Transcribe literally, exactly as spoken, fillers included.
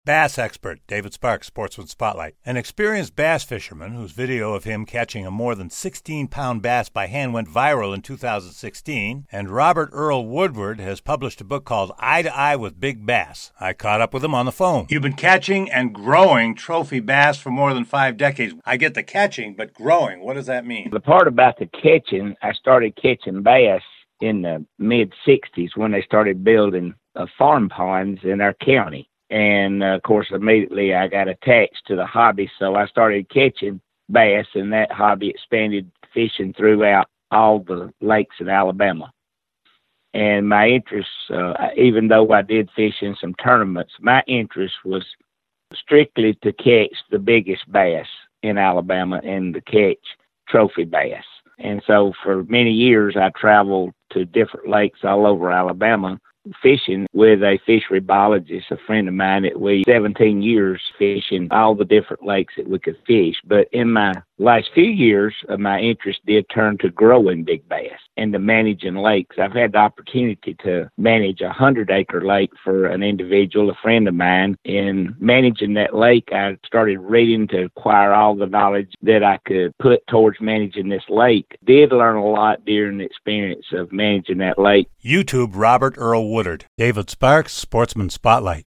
Bass expert David Sparks, Sportsman Spotlight. An experienced bass fisherman whose video of him catching a more than sixteen-pound bass by hand went viral in two thousand sixteen, and Robert Earl Woodward has published a book called Eye to Eye with Big Bass. I caught up with him on the phone. You've been catching and growing trophy bass for more than five decades. I get the catching, but growing, what does that mean? The part about the catching, I started catching bass in the mid-sixties when they started building uh, farm ponds in our county. And, uh, of course, immediately I got attached to the hobby, so I started catching bass, and that hobby expanded fishing throughout all the lakes in Alabama. And my interest, uh, even though I did fish in some tournaments, my interest was strictly to catch the biggest bass in Alabama and to catch trophy bass. And so for many years, I traveled to different lakes all over Alabama fishing with a fishery biologist, a friend of mine that we seventeen years fishing all the different lakes that we could fish. But in my last few years, uh, my interest did turn to growing big bass and to managing lakes. I've had the opportunity to manage a hundred acre lake for an individual, a friend of mine. In managing that lake, I started reading to acquire all the knowledge that I could put towards managing this lake. Did learn a lot during the experience of managing that lake. YouTube Robert Earl Woodward. David Sparks, Sportsman Spotlight.